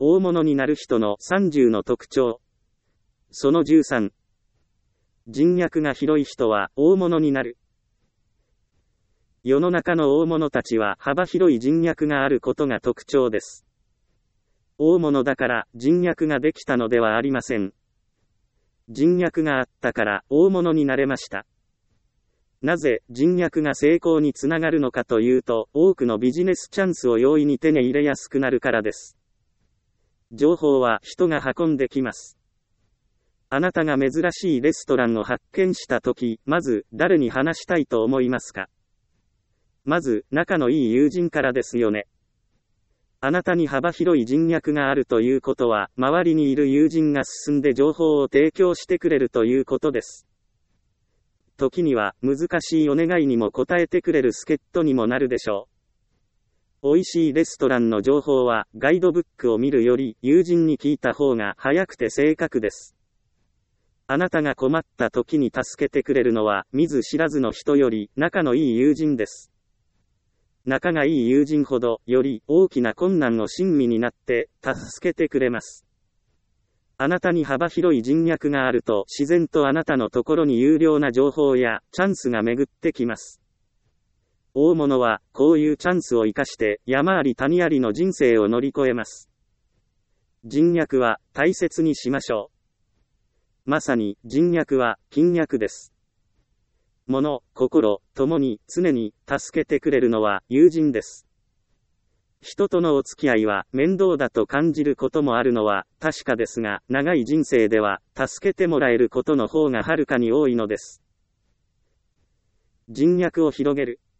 大物になる人の30の特徴。その13。人脈が広い人は大物になる。世の中の大物たちは幅広い人脈があることが特徴です。大物だから人脈ができたのではありません。人脈があったから大物になれました。なぜ人脈が成功につながるのかというと、多くのビジネスチャンスを容易に手に入れやすくなるからです。情報は人が運んできます。あなたが珍しいレストランを発見したとき、まず誰に話したいと思いますか？まず仲のいい友人からですよね。あなたに幅広い人脈があるということは、周りにいる友人が進んで情報を提供してくれるということです。時には難しいお願いにも応えてくれる助っ人にもなるでしょう。美味しいレストランの情報はガイドブックを見るより友人に聞いた方が早くて正確です。あなたが困った時に助けてくれるのは見ず知らずの人より仲のいい友人です。仲がいい友人ほどより大きな困難を親身になって助けてくれます。あなたに幅広い人脈があると自然とあなたのところに有料な情報やチャンスが巡ってきます。大物はこういうチャンスを生かして山あり谷ありの人生を乗り越えます。人脈は大切にしましょう。まさに人脈は金脈です。物、心、ともに常に助けてくれるのは友人です。人とのお付き合いは面倒だと感じることもあるのは確かですが、長い人生では助けてもらえることの方がはるかに多いのです。人脈を広げる。